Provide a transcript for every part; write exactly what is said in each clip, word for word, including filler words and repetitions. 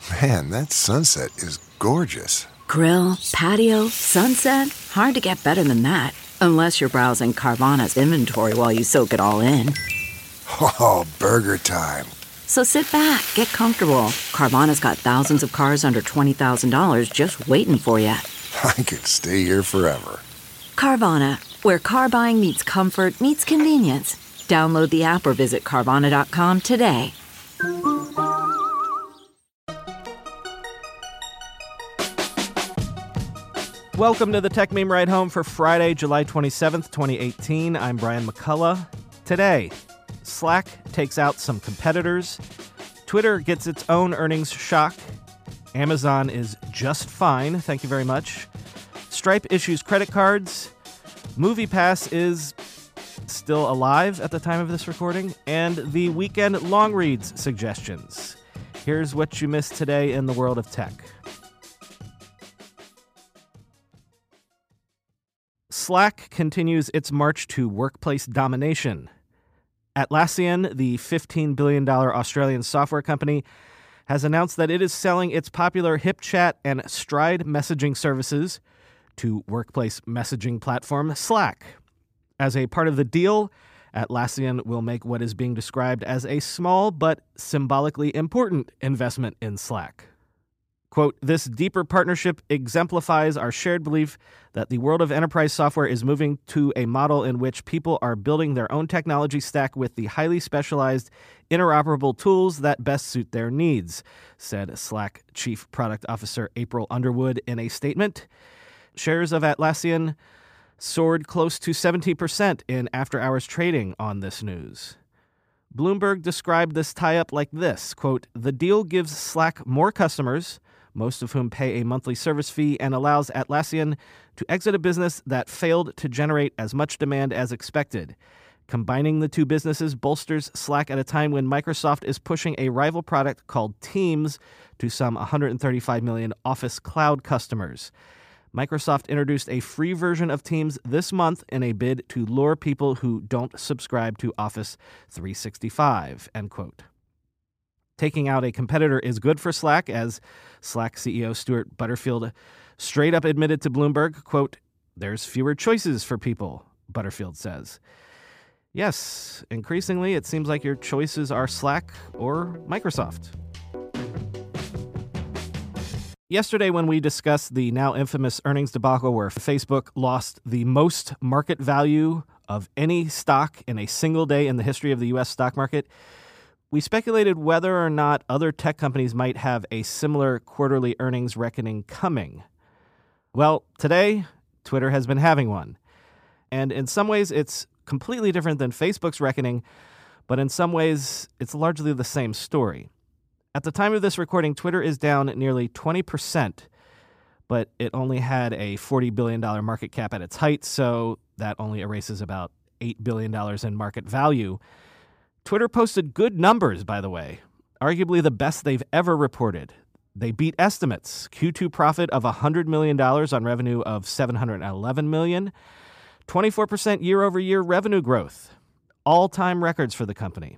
Man, that sunset is gorgeous. Grill, patio, sunset. Hard to get better than that. Unless you're browsing Carvana's inventory while you soak it all in. Oh, burger time. So sit back, get comfortable. Carvana's got thousands of cars under twenty thousand dollars just waiting for you. I could stay here forever. Carvana, where car buying meets comfort, meets convenience. Download the app or visit Carvana dot com today. Welcome to the Tech Meme Ride Home for Friday, July twenty-seventh, twenty eighteen. I'm Brian McCullough. Today, Slack takes out some competitors. Twitter gets its own earnings shock. Amazon is just fine, thank you very much. Stripe issues credit cards. MoviePass is still alive at the time of this recording. And the weekend long reads suggestions. Here's what you missed today in the world of tech. Slack continues its march to workplace domination. Atlassian, the fifteen billion dollars Australian software company, has announced that it is selling its popular HipChat and Stride messaging services to workplace messaging platform Slack. As a part of the deal, Atlassian will make what is being described as a small but symbolically important investment in Slack. Quote, "This deeper partnership exemplifies our shared belief that the world of enterprise software is moving to a model in which people are building their own technology stack with the highly specialized, interoperable tools that best suit their needs," said Slack Chief Product Officer April Underwood in a statement. Shares of Atlassian soared close to seventy percent in after-hours trading on this news. Bloomberg described this tie-up like this, quote, "The deal gives Slack more customers, most of whom pay a monthly service fee, and allows Atlassian to exit a business that failed to generate as much demand as expected. Combining the two businesses bolsters Slack at a time when Microsoft is pushing a rival product called Teams to some one hundred thirty-five million Office Cloud customers. Microsoft introduced a free version of Teams this month in a bid to lure people who don't subscribe to Office three sixty-five," end quote. Taking out a competitor is good for Slack, as Slack C E O Stuart Butterfield straight up admitted to Bloomberg, quote, "There's fewer choices for people," Butterfield says. Yes, increasingly it seems like your choices are Slack or Microsoft. Yesterday, when we discussed the now infamous earnings debacle where Facebook lost the most market value of any stock in a single day in the history of the U S stock market, we speculated whether or not other tech companies might have a similar quarterly earnings reckoning coming. Well, today, Twitter has been having one. And in some ways, it's completely different than Facebook's reckoning, but in some ways, it's largely the same story. At the time of this recording, Twitter is down nearly twenty percent, but it only had a forty billion dollars market cap at its height, so that only erases about eight billion dollars in market value. Twitter posted good numbers, by the way, arguably the best they've ever reported. They beat estimates. Q two profit of one hundred million dollars on revenue of seven hundred eleven million dollars, twenty-four percent year-over-year revenue growth, all-time records for the company.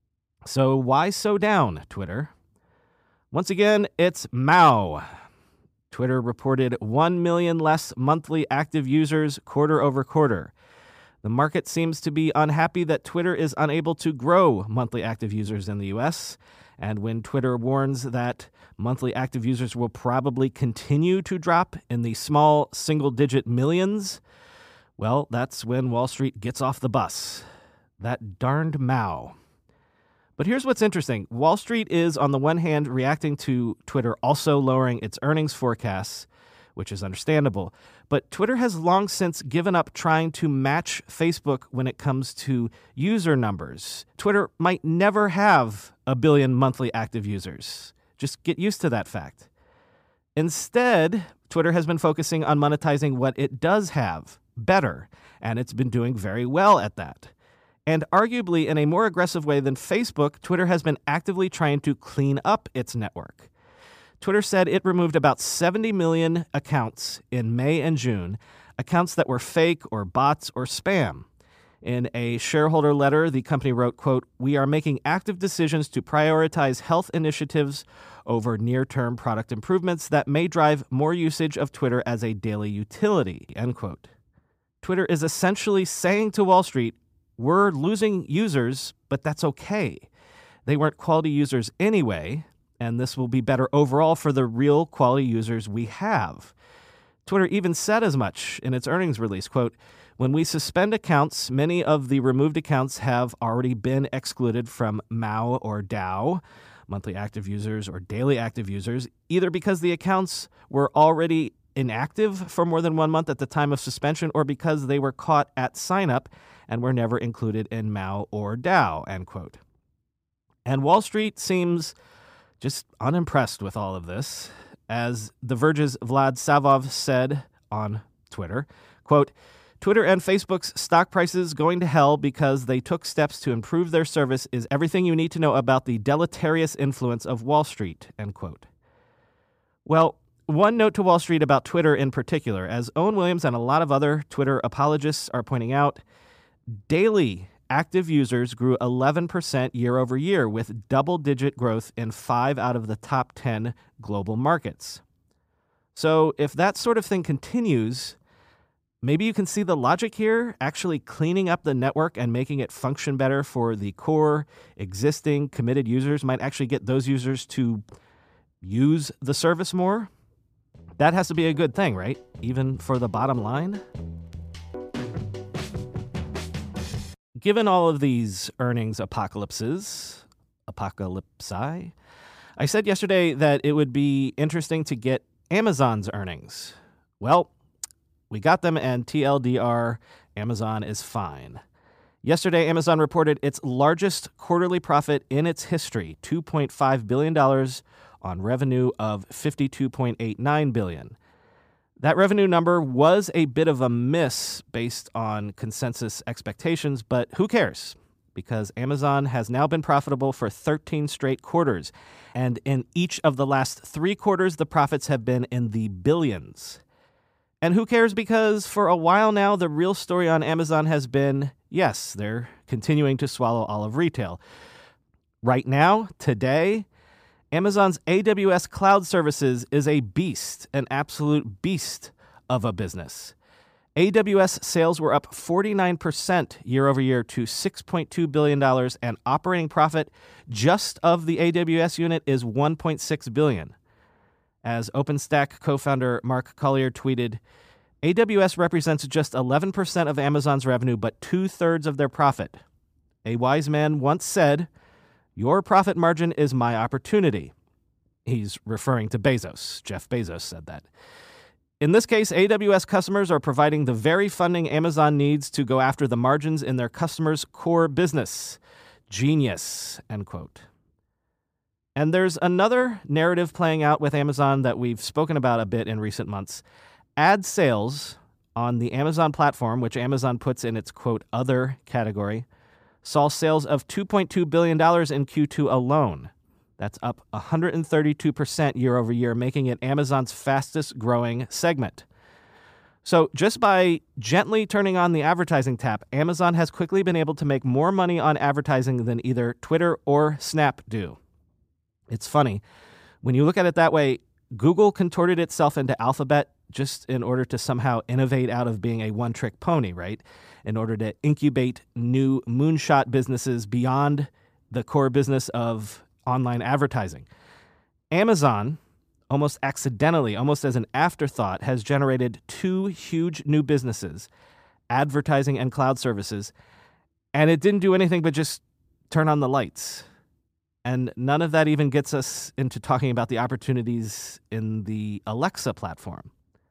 So why so down, Twitter? Once again, it's Mao. Twitter reported one million less monthly active users quarter over quarter. The market seems to be unhappy that Twitter is unable to grow monthly active users in the U S, and when Twitter warns that monthly active users will probably continue to drop in the small single-digit millions, well, that's when Wall Street gets off the bus. That darned Mao. But here's what's interesting. Wall Street is, on the one hand, reacting to Twitter also lowering its earnings forecasts, which is understandable. But Twitter has long since given up trying to match Facebook when it comes to user numbers. Twitter might never have a billion monthly active users. Just get used to that fact. Instead, Twitter has been focusing on monetizing what it does have better, and it's been doing very well at that. And arguably, in a more aggressive way than Facebook, Twitter has been actively trying to clean up its network. Twitter said it removed about seventy million accounts in May and June, accounts that were fake or bots or spam. In a shareholder letter, the company wrote, quote, "We are making active decisions to prioritize health initiatives over near-term product improvements that may drive more usage of Twitter as a daily utility, end quote. Twitter is essentially saying to Wall Street, we're losing users, but that's okay. They weren't quality users anyway, and this will be better overall for the real quality users we have. Twitter even said as much in its earnings release, quote, when we suspend accounts, many of the removed accounts have already been excluded from M A U or D A U, monthly active users or daily active users, either because the accounts were already inactive for more than one month at the time of suspension or because they were caught at sign-up and were never included in M A U or D A U, end quote. And Wall Street seems just unimpressed with all of this. As The Verge's Vlad Savov said on Twitter, quote, Twitter and Facebook's stock prices going to hell because they took steps to improve their service is everything you need to know about the deleterious influence of Wall Street, end quote. Well, one note to Wall Street about Twitter in particular, as Owen Williams and a lot of other Twitter apologists are pointing out, daily active users grew eleven percent year over year with double-digit growth in five out of the top ten global markets. So if that sort of thing continues, maybe you can see the logic here, actually cleaning up the network and making it function better for the core, existing, committed users might actually get those users to use the service more. That has to be a good thing, right? Even for the bottom line? Given all of these earnings apocalypses, apocalypsi, I said yesterday that it would be interesting to get Amazon's earnings. Well, we got them, and T L D R, Amazon is fine. Yesterday, Amazon reported its largest quarterly profit in its history, two point five billion dollars on revenue of fifty-two point eight nine billion dollars. That revenue number was a bit of a miss based on consensus expectations, but who cares? Because Amazon has now been profitable for thirteen straight quarters, and in each of the last three quarters, the profits have been in the billions. And who cares? Because for a while now, the real story on Amazon has been, yes, they're continuing to swallow all of retail. Right now, today, Amazon's A W S Cloud Services is a beast, an absolute beast of a business. A W S sales were up forty-nine percent year over year to six point two billion dollars, and operating profit just of the A W S unit is one point six billion dollars. As OpenStack co-founder Mark Collier tweeted, A W S represents just eleven percent of Amazon's revenue, but two-thirds of their profit. A wise man once said, your profit margin is my opportunity. He's referring to Bezos. Jeff Bezos said that. In this case, A W S customers are providing the very funding Amazon needs to go after the margins in their customers' core business. Genius, end quote. And there's another narrative playing out with Amazon that we've spoken about a bit in recent months. Ad sales on the Amazon platform, which Amazon puts in its, quote, other category, saw sales of two point two billion dollars in Q two alone. That's up one hundred thirty-two percent year over year, making it Amazon's fastest growing segment. So just by gently turning on the advertising tap, Amazon has quickly been able to make more money on advertising than either Twitter or Snap do. It's funny. When you look at it that way, Google contorted itself into Alphabet just in order to somehow innovate out of being a one-trick pony, right? In order to incubate new moonshot businesses beyond the core business of online advertising. Amazon, almost accidentally, almost as an afterthought, has generated two huge new businesses, advertising and cloud services, and it didn't do anything but just turn on the lights. And none of that even gets us into talking about the opportunities in the Alexa platform.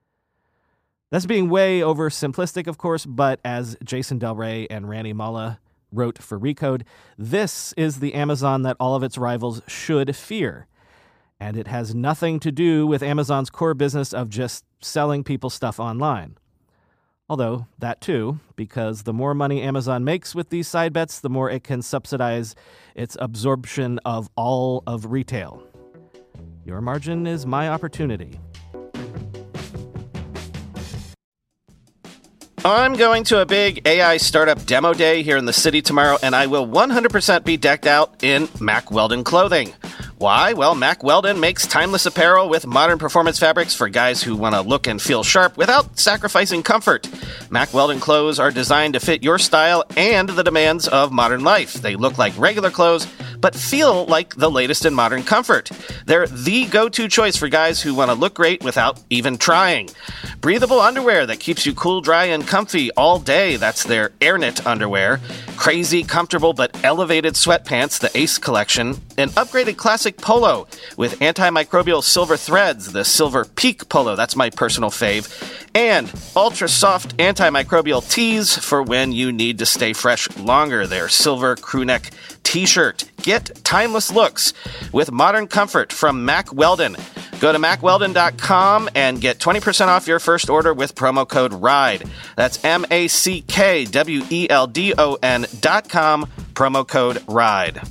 That's being way oversimplistic, of course, but as Jason Del Rey and Randy Malla wrote for Recode, this is the Amazon that all of its rivals should fear. And it has nothing to do with Amazon's core business of just selling people stuff online. Although, that too, because the more money Amazon makes with these side bets, the more it can subsidize its absorption of all of retail. Your margin is my opportunity. I'm going to a big A I startup demo day here in the city tomorrow, and I will one hundred percent be decked out in Mack Weldon clothing. Why? Well, Mack Weldon makes timeless apparel with modern performance fabrics for guys who want to look and feel sharp without sacrificing comfort. Mack Weldon clothes are designed to fit your style and the demands of modern life. They look like regular clothes, but feel like the latest in modern comfort. They're the go-to choice for guys who want to look great without even trying. Breathable underwear that keeps you cool, dry, and comfy all day. That's their AirKnit underwear. Crazy, comfortable, but elevated sweatpants, the Ace collection. An upgraded classic polo with antimicrobial silver threads, the Silver Peak polo. That's my personal fave. And ultra-soft antimicrobial tees for when you need to stay fresh longer. Their silver crewneck t-shirt. Get timeless looks with modern comfort from Mack Weldon. Go to mack weldon dot com and get twenty percent off your first order with promo code RIDE. That's M A C K W E L D O N dot com, promo code RIDE.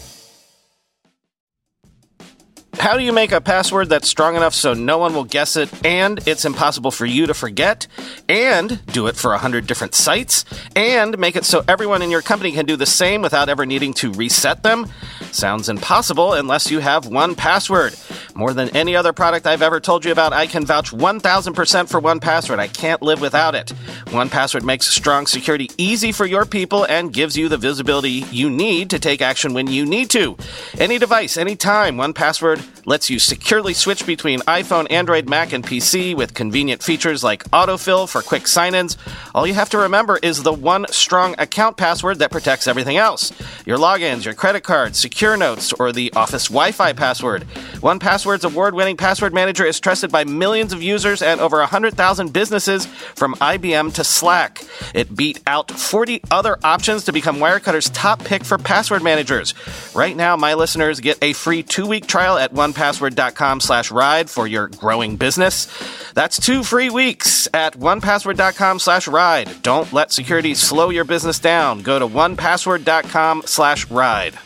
How do you make a password that's strong enough so no one will guess it, and it's impossible for you to forget, and do it for one hundred different sites, and make it so everyone in your company can do the same without ever needing to reset them? Sounds impossible unless you have one password. More than any other product I've ever told you about, I can vouch one thousand percent for one password. I can't live without it. one password makes strong security easy for your people and gives you the visibility you need to take action when you need to. Any device, anytime, one password lets you securely switch between iPhone, Android, Mac, and P C with convenient features like autofill for quick sign-ins. All you have to remember is the one strong account password that protects everything else. Your logins, your credit cards, secure notes, or the Office Wi-Fi password. one password's award-winning password manager is trusted by millions of users and over one hundred thousand businesses from I B M to Slack. It beat out forty other options to become Wirecutter's top pick for password managers. Right now, my listeners get a free two-week trial at one password dot com slash ride for your growing business. That's two free weeks at one password dot com slash ride. Don't let security slow your business down. Go to one password dot com slash ride.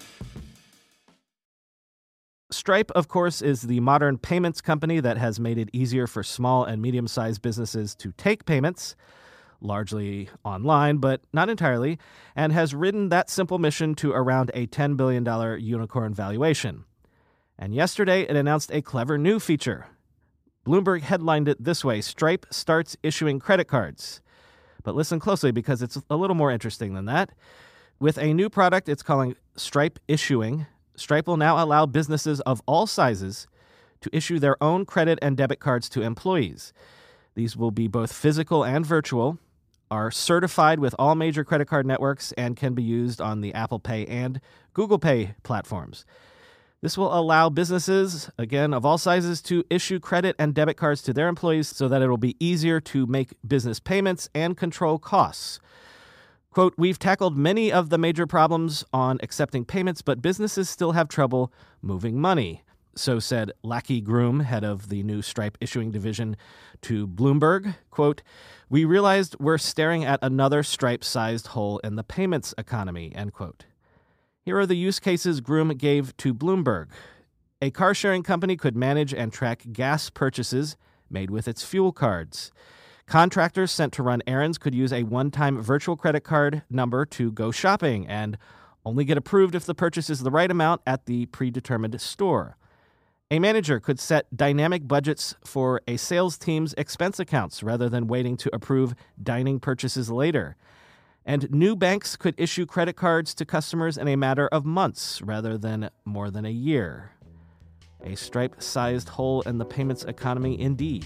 Stripe, of course, is the modern payments company that has made it easier for small and medium-sized businesses to take payments, largely online, but not entirely, and has ridden that simple mission to around a ten billion dollars unicorn valuation. And yesterday, it announced a clever new feature. Bloomberg headlined it this way: Stripe starts issuing credit cards. But listen closely, because it's a little more interesting than that. With a new product it's calling Stripe Issuing, Stripe will now allow businesses of all sizes to issue their own credit and debit cards to employees. These will be both physical and virtual, are certified with all major credit card networks, and can be used on the Apple Pay and Google Pay platforms. This will allow businesses, again, of all sizes, to issue credit and debit cards to their employees so that it will be easier to make business payments and control costs. Quote, "We've tackled many of the major problems on accepting payments, but businesses still have trouble moving money." So said Lackey Groom, head of the new Stripe issuing division, to Bloomberg. Quote, "We realized we're staring at another Stripe-sized hole in the payments economy," end quote. Here are the use cases Groom gave to Bloomberg. A car-sharing company could manage and track gas purchases made with its fuel cards. Contractors sent to run errands could use a one-time virtual credit card number to go shopping and only get approved if the purchase is the right amount at the predetermined store. A manager could set dynamic budgets for a sales team's expense accounts rather than waiting to approve dining purchases later. And new banks could issue credit cards to customers in a matter of months rather than more than a year. A Stripe-sized hole in the payments economy indeed.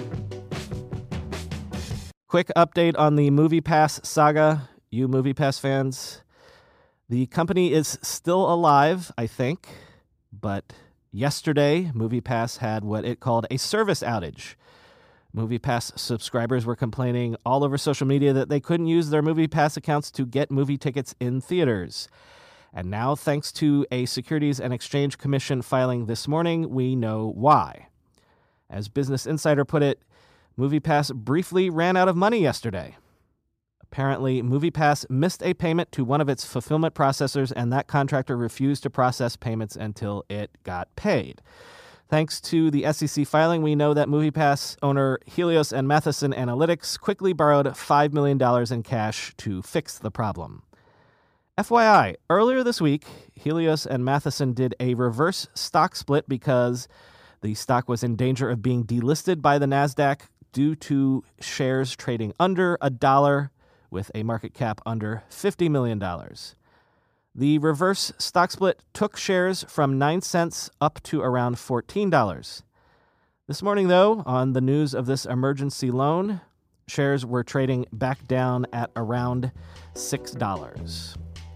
Quick update on the MoviePass saga, you MoviePass fans. The company is still alive, I think, but yesterday, MoviePass had what it called a service outage. MoviePass subscribers were complaining all over social media that they couldn't use their MoviePass accounts to get movie tickets in theaters. And now, thanks to a Securities and Exchange Commission filing this morning, we know why. As Business Insider put it, MoviePass briefly ran out of money yesterday. Apparently, MoviePass missed a payment to one of its fulfillment processors, and that contractor refused to process payments until it got paid. Thanks to the S E C filing, we know that MoviePass owner Helios and Matheson Analytics quickly borrowed five million dollars in cash to fix the problem. F Y I, earlier this week, Helios and Matheson did a reverse stock split because the stock was in danger of being delisted by the NASDAQ due to shares trading under a dollar with a market cap under fifty million dollars. The reverse stock split took shares from nine cents up to around fourteen dollars. This morning, though, on the news of this emergency loan, shares were trading back down at around six dollars.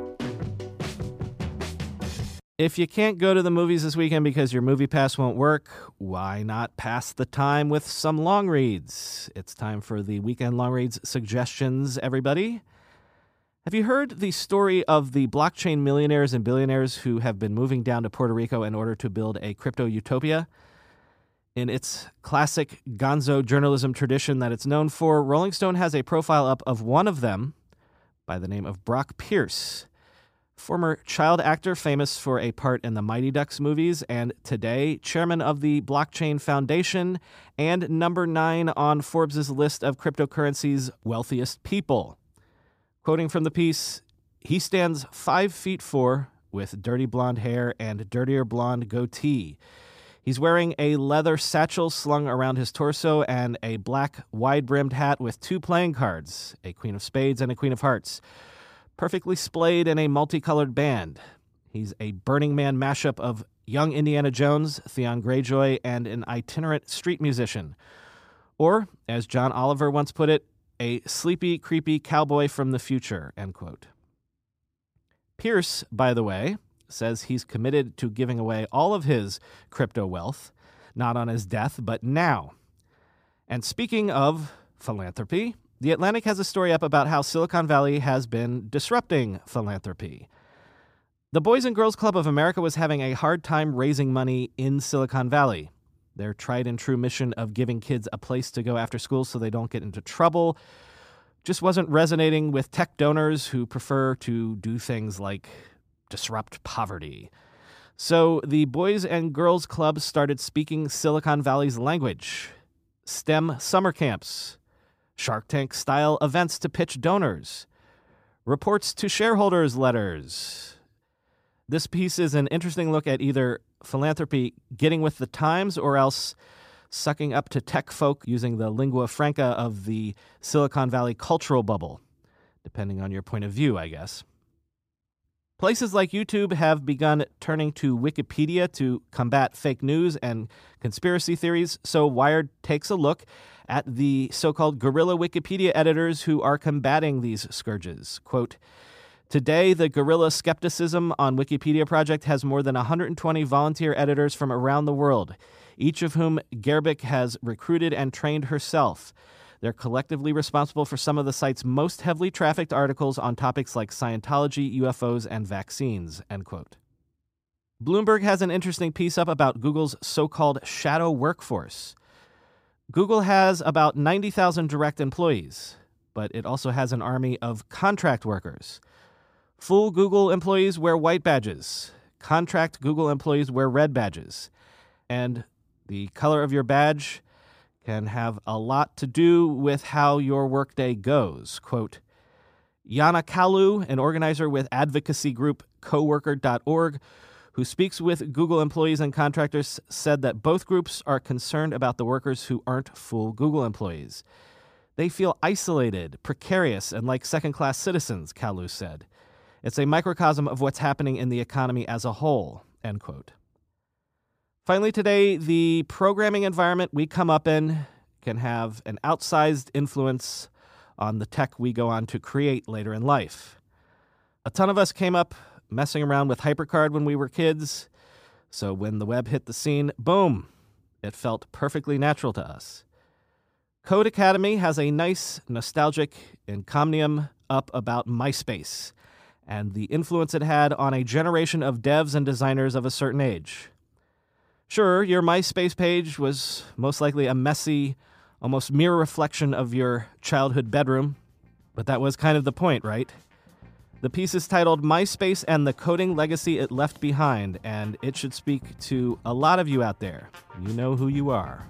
If you can't go to the movies this weekend because your movie pass won't work, why not pass the time with some long reads? It's time for the weekend long reads suggestions, everybody. Have you heard the story of the blockchain millionaires and billionaires who have been moving down to Puerto Rico in order to build a crypto utopia? In its classic gonzo journalism tradition that it's known for, Rolling Stone has a profile up of one of them by the name of Brock Pierce, former child actor famous for a part in the Mighty Ducks movies, and today chairman of the Blockchain Foundation and number nine on Forbes' list of cryptocurrency's wealthiest people. Quoting from the piece, he stands five feet four with dirty blonde hair and dirtier blonde goatee. He's wearing a leather satchel slung around his torso and a black wide-brimmed hat with two playing cards, a Queen of Spades and a Queen of Hearts, perfectly splayed in a multicolored band. He's a Burning Man mashup of young Indiana Jones, Theon Greyjoy, and an itinerant street musician. Or, as John Oliver once put it, a sleepy, creepy cowboy from the future, end quote. Pierce, by the way, says he's committed to giving away all of his crypto wealth, not on his death, but now. And speaking of philanthropy, The Atlantic has a story up about how Silicon Valley has been disrupting philanthropy. The Boys and Girls Club of America was having a hard time raising money in Silicon Valley. Their tried and true mission of giving kids a place to go after school so they don't get into trouble just wasn't resonating with tech donors who prefer to do things like disrupt poverty. So the Boys and Girls Club started speaking Silicon Valley's language. STEM summer camps, Shark Tank-style events to pitch donors, reports to shareholders letters. This piece is an interesting look at either philanthropy getting with the times or else sucking up to tech folk using the lingua franca of the Silicon Valley cultural bubble, depending on your point of view, I guess. Places like YouTube have begun turning to Wikipedia to combat fake news and conspiracy theories, so Wired takes a look at the so-called guerrilla Wikipedia editors who are combating these scourges. Quote, "Today, the guerrilla skepticism on Wikipedia project has more than one hundred twenty volunteer editors from around the world, each of whom Gerbic has recruited and trained herself. They're collectively responsible for some of the site's most heavily trafficked articles on topics like Scientology, U F Os, and vaccines," end quote. Bloomberg has an interesting piece up about Google's so-called shadow workforce. Google has about ninety thousand direct employees, but it also has an army of contract workers. Full Google employees wear white badges. Contract Google employees wear red badges. And the color of your badge can have a lot to do with how your workday goes. Quote, Yana Kalu, an organizer with advocacy group coworker dot org, who speaks with Google employees and contractors, said that both groups are concerned about the workers who aren't full Google employees. They feel isolated, precarious, and like second-class citizens, Kalu said. It's a microcosm of what's happening in the economy as a whole, end quote. Finally today, the programming environment we come up in can have an outsized influence on the tech we go on to create later in life. A ton of us came up messing around with HyperCard when we were kids, so when the web hit the scene, boom, it felt perfectly natural to us. Code Academy has a nice, nostalgic encomium up about MySpace and the influence it had on a generation of devs and designers of a certain age. Sure, your MySpace page was most likely a messy, almost mirror reflection of your childhood bedroom, but that was kind of the point, right? The piece is titled MySpace and the Coding Legacy It Left Behind, and it should speak to a lot of you out there. You know who you are.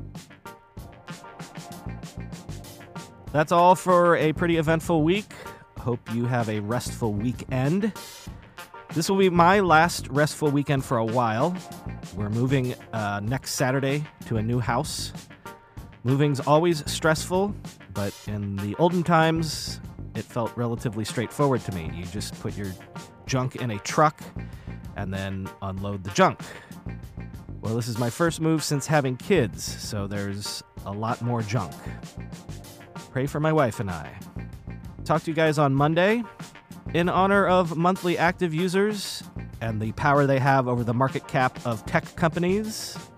That's all for a pretty eventful week. hope you have a restful weekend. This will be my last restful weekend for a while. We're moving uh, next Saturday to a new house. Moving's always stressful, but in the olden times, it felt relatively straightforward to me. You just put your junk in a truck and then unload the junk. Well, this is my first move since having kids, so there's a lot more junk. Pray for my wife and I. Talk to you guys on Monday. In honor of monthly active users and the power they have over the market cap of tech companies,